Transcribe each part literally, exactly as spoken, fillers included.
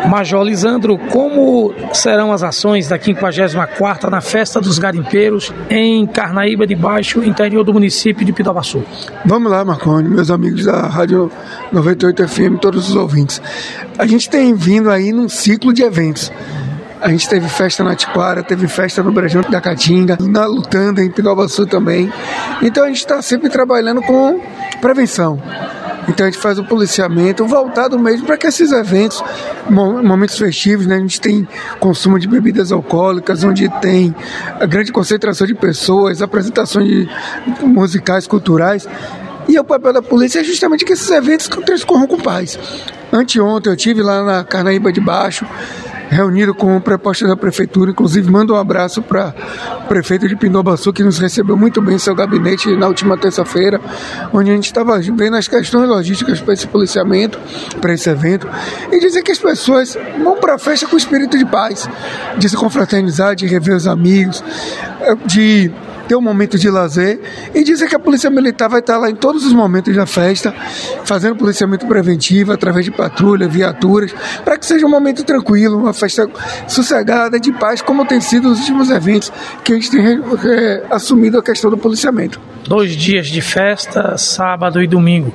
Major Lisandro, como serão as ações da quinquagésima quarta na Festa dos Garimpeiros em Carnaíba de Baixo, interior do município de Pindobaçu? Vamos lá, Marconi, meus amigos da Rádio noventa e oito F M, todos os ouvintes. A gente tem vindo aí num ciclo de eventos. A gente teve festa na Tiquara, teve festa no Brejão da Caatinga, na Lutanda, em Pindobaçu também. Então a gente está sempre trabalhando com prevenção. Então a gente faz o policiamento voltado mesmo para que esses eventos, momentos festivos, né, a gente tem consumo de bebidas alcoólicas, onde tem a grande concentração de pessoas, apresentações de musicais, culturais. E o papel da polícia é justamente que esses eventos transcorram com paz. Anteontem eu estive lá na Carnaíba de Baixo, reunido com o preposto da prefeitura, inclusive mando um abraço para o prefeito de Pindobaçu, que nos recebeu muito bem em seu gabinete na última terça-feira, onde a gente estava vendo as questões logísticas para esse policiamento, para esse evento, e dizer que as pessoas vão para a festa com espírito de paz, de se confraternizar, de rever os amigos, de ter um momento de lazer, e dizer que a Polícia Militar vai estar lá em todos os momentos da festa, fazendo policiamento preventivo através de patrulha, viaturas, para que seja um momento tranquilo, uma festa sossegada, de paz, como tem sido os últimos eventos que a gente tem é, assumido a questão do policiamento. Dois dias de festa, sábado e domingo.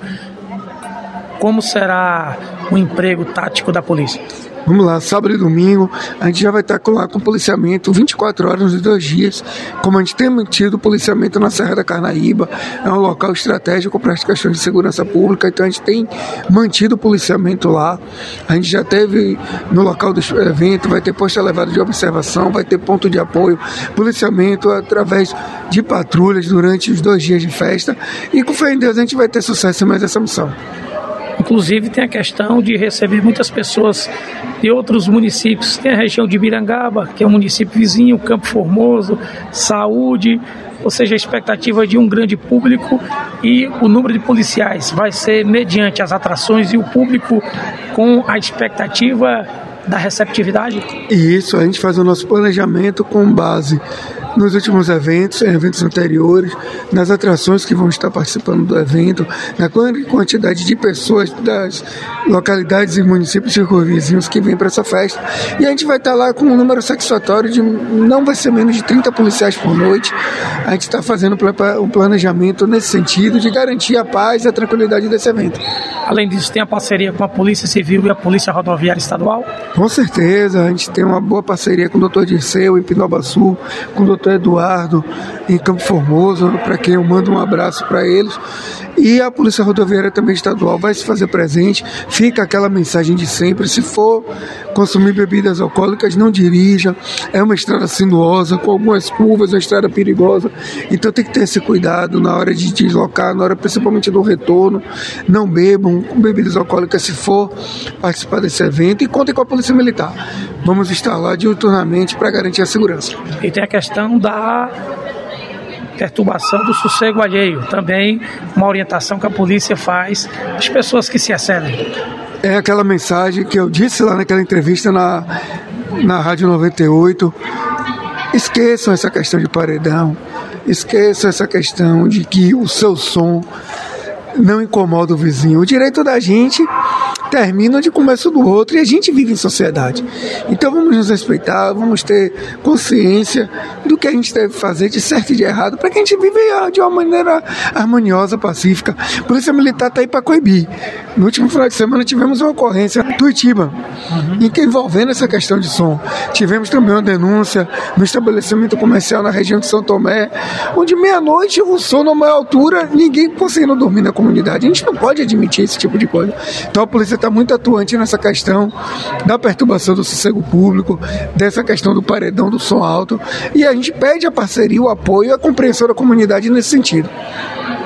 Como será o emprego tático da polícia? Vamos lá, sábado e domingo, a gente já vai estar com, lá com policiamento vinte e quatro horas nos dois dias, como a gente tem mantido policiamento na Serra da Carnaíba, é um local estratégico para as questões de segurança pública, então a gente tem mantido o policiamento lá. A gente já teve no local do evento, vai ter posto elevado de observação, vai ter ponto de apoio, policiamento através de patrulhas durante os dois dias de festa, e com fé em Deus a gente vai ter sucesso em mais essa missão. Inclusive tem a questão de receber muitas pessoas de outros municípios. Tem a região de Mirangaba, que é um município vizinho, Campo Formoso, Saúde, ou seja, a expectativa de um grande público, e o número de policiais vai ser mediante as atrações e o público com a expectativa da receptividade? Isso, a gente faz o nosso planejamento com base nos últimos eventos, em eventos anteriores, nas atrações que vão estar participando do evento, na quantidade de pessoas das localidades e municípios circunvizinhos que vêm para essa festa. E a gente vai estar lá com um número satisfatório de não vai ser menos de trinta policiais por noite. A gente está fazendo um planejamento nesse sentido de garantir a paz e a tranquilidade desse evento. Além disso, tem a parceria com a Polícia Civil e a Polícia Rodoviária Estadual? Com certeza, a gente tem uma boa parceria com o doutor Dirceu em Pindobaçu, com o doutor Eduardo em Campo Formoso, para quem eu mando um abraço para eles. E a Polícia Rodoviária também estadual vai se fazer presente. Fica aquela mensagem de sempre: se for consumir bebidas alcoólicas, não dirija. É uma estrada sinuosa, com algumas curvas, uma estrada perigosa. Então tem que ter esse cuidado na hora de deslocar, na hora principalmente do retorno. Não bebam com bebidas alcoólicas se for participar desse evento, e contem com a Polícia Militar. Vamos estar lá diuturnamente para garantir a segurança. E tem a questão da perturbação do sossego alheio, também uma orientação que a polícia faz às pessoas que se excedem. É aquela mensagem que eu disse lá naquela entrevista na, na Rádio noventa e oito: esqueçam essa questão de paredão, esqueçam essa questão de que o seu som não incomoda o vizinho. O direito da gente termina de começo do outro, e a gente vive em sociedade. Então vamos nos respeitar, vamos ter consciência do que a gente deve fazer de certo e de errado, para que a gente viva de uma maneira harmoniosa, pacífica. A Polícia Militar está aí para coibir. No último final de semana tivemos uma ocorrência em Tuitiba, uhum. em que envolvendo essa questão de som. Tivemos também uma denúncia no estabelecimento comercial na região de São Tomé, onde meia-noite o som na maior altura, ninguém conseguindo dormir na comunidade. A gente não pode admitir esse tipo de coisa. Então a polícia está muito atuante nessa questão da perturbação do sossego público, dessa questão do paredão do som alto, e a gente pede a parceria, o apoio e a compreensão da comunidade nesse sentido.